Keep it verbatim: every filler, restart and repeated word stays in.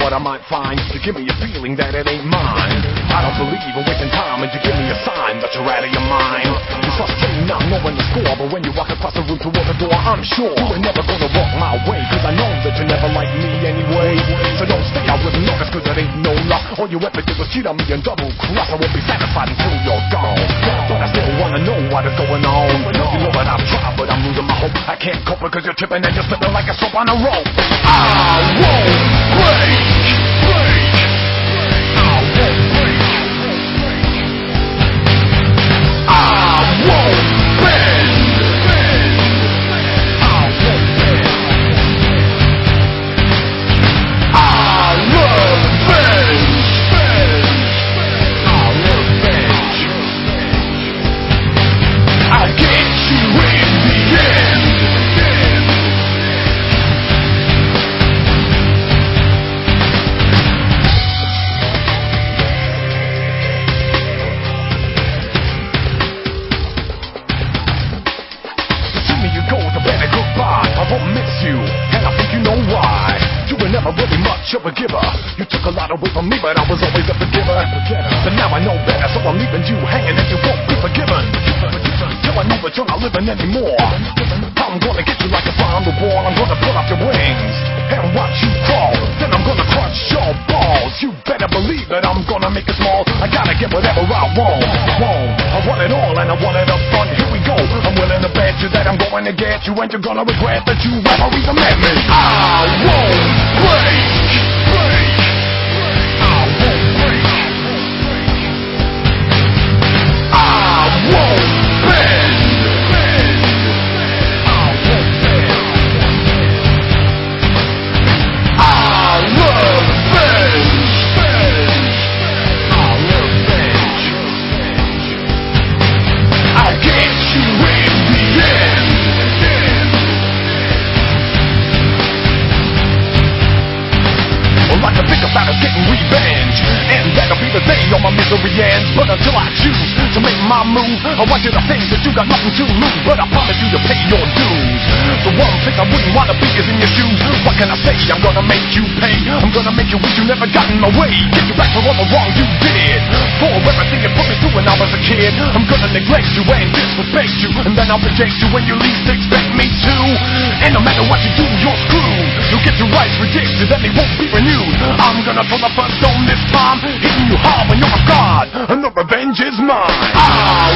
what I might find. You give me a feeling that it ain't mine. I don't believe in wasting time, and you give me a sign that you're out of your mind. It's frustrating not knowing the score, but when you walk across the room toward the door, I'm sure you ain't never gonna walk my way, cause I know that you never like me anyway. So don't stay out with lovers, cause it ain't no luck. All you ever did was cheat on me and double cross. I won't be satisfied until you're gone, but I still wanna know what is going on. You know that I've tried, but I'm losing my hope. I can't cope because you're tripping and you're slipping like a soap on a rope. I won't break, break. I won't break. I won't bend, bend. I won't bend. I love revenge, I love revenge. I'll get you in the end. Of a giver, you took a lot away from me, but I was always a forgiver. But now I know better, so I'm leaving you hanging, and you won't be forgiven. Till I know that you're not living anymore. I'm gonna get you like a fly on the wall. I'm gonna pull out your wings and watch you crawl. Then I'm gonna crush your balls. You better believe that I'm gonna make it small. I gotta get whatever I want. want. I want it all and I want it up front. Here we go. I'm willing to bet you that I'm going to get you, and you're gonna regret that you ever even met me. I won't break. But until I choose to make my move, I want you to think that you got nothing to lose, but I promise you to pay your dues. The one place I wouldn't want to be is in your shoes. What can I say? I'm gonna make you pay. I'm gonna make you wish you never got in my way. Get you back for all the wrong you did, for everything you put me through when I was a kid. I'm gonna neglect you and disrespect you, and then I'll reject you when you least expect me to. And no matter what you do, you're screwed. You'll get your rights rejected and they won't be renewed. I'm gonna throw the first stone this time, hitting you hard when you're a god, and the revenge is mine. I